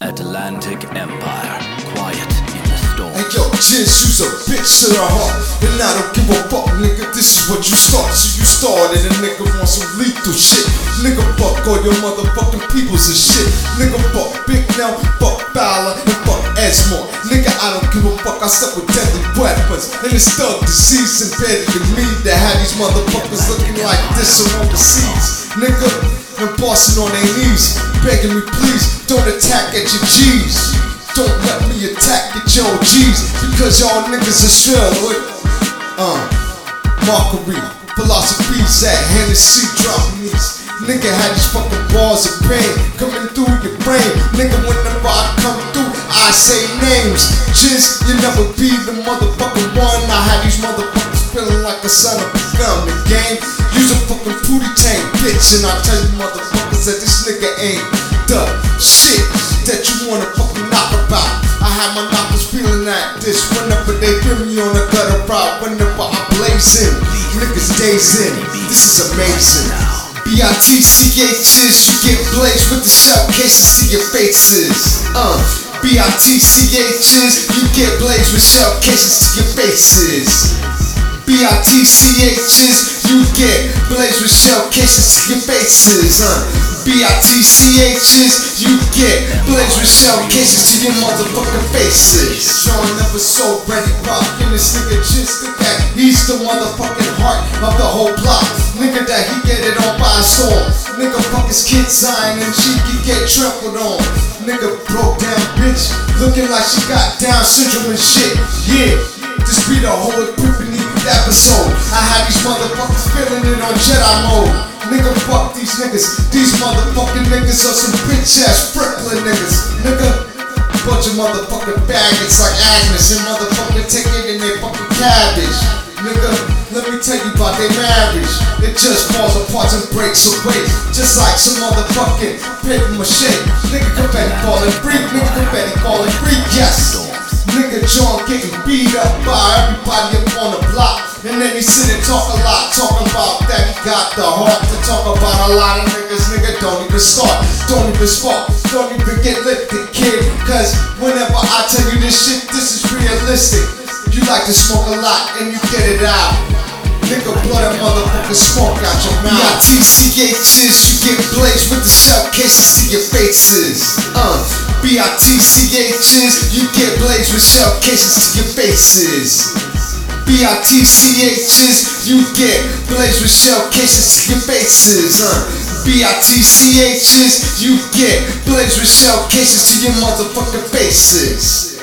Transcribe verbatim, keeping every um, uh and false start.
Atlantic Empire, quiet in the storm. Hey yo, Jizz, you's a bitch to the heart, and I don't give a fuck, nigga, this is what you start. So you started, a nigga want some lethal shit. Nigga, fuck all your motherfucking peoples and shit. Nigga, fuck Big Nell, fuck Fowler, and fuck Esmore. Nigga, I don't give a fuck, I step with deadly weapons. And it's thug disease embedded in me that had these motherfuckers looking like this from overseas. Nigga, and bossing on their knees, begging me please, don't attack at your G's. Don't let me attack at your G's, because y'all niggas are sure. Uh, Markery, philosophies at Hennessy dropping these. Nigga had these fucking bars of pain coming through your brain. Nigga, whenever I come through, I say names. Jizz, you never be the motherfucking one. I had these motherfuckers feeling like a son of a gun. The game, use a fucking booty tank, bitch. And I tell you motherfuckers that this nigga ain't the shit that you wanna fucking knock about. I had my knockers feeling like this whenever they hear me on the gutter ride. Whenever I blaze in, niggas days in. This is amazing. B I T C H's, you get blazed with the shell cases to your faces. Uh, B I T C H's, you get blazed with shell cases to your faces. B I T C H's, you get blazed with shell cases to your faces. Uh, B I T C H's, you get blazed with shell cases to your motherfucking faces. Drawing up a so ready rockin' this nigga just the cat. He's the motherfucking heart of the whole block. Nigga that he get it on by a storm. Nigga fuck his kid Zion and she can get trampled on. Nigga broke down bitch, looking like she got Down syndrome and shit. Yeah, this be the whole epiphany episode. I had these motherfuckers feeling it on Jedi mode. Nigga, fuck these niggas. These motherfucking niggas are some bitch ass Brooklyn niggas. Nigga, bunch of motherfucking faggots like Agnes and motherfucking take it in their fucking cabbage. Nigga, let me tell you about their marriage. It just falls apart and breaks away, just like some motherfucking paper mache. Nigga, confetti falling free. Nigga, confetti falling free. Yes. Nigga John getting beat up by everybody up on the block. And then he sit and talk a lot, talking about that he got the heart to talk about a lot of niggas. Nigga, don't even start, don't even spark, don't even get lifted, kid. Cause whenever I tell you this shit, this is realistic. You like to smoke a lot and you get it out. Nigga, blow that motherfucking smoke out your mouth. B I T C H's, you get blazed with the shell cases to your faces. Uh, B I T C H's, you get blazed with shell cases to your faces. B I T C H's, you get blazed with shell cases to your faces. Uh, B I T C H's, you get blazed with shell cases to your motherfucking faces.